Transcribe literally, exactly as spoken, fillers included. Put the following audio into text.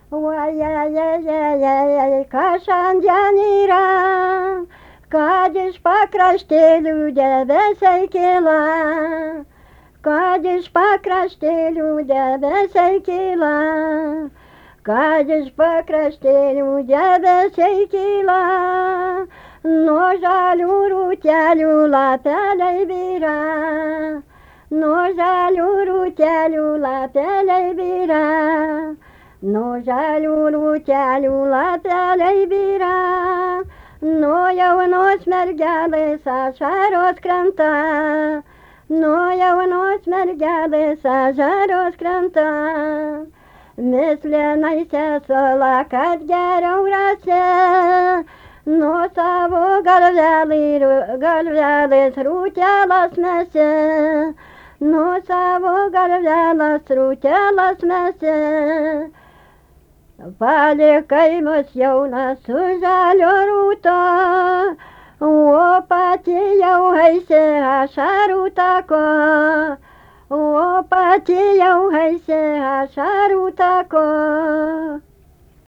Oi-ei-ei-ei-ei, kas šiandien yra, kad iš pakraštėlių debesiai kyla, kad iš pakraštėlių debesiai kyla, kad iš pakraštėlių debesiai kyla, nuo žalių rūtelių lapeliai byra, nuo žalių rūtelių lapeliai byra. Nuo žalių rūtelių lapeliai byra, nuo jaunos mergelės ašaros krenta, nuo jaunos mergelės ašaros krenta. Mislinai sesuo, kad geriau rasi, nuo savo galvelės rūtelas mesi, nuo savo galvelės rūtelas mesi. Palikai mus jaunas su žalio rūto, o pati jau eisi ašarų tako, o pati jau eisi ašarų tako.